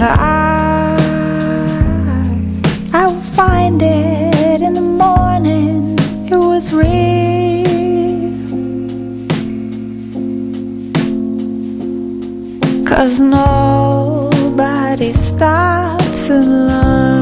I will find it in the morning. It was real. 'Cause nobody stops in love.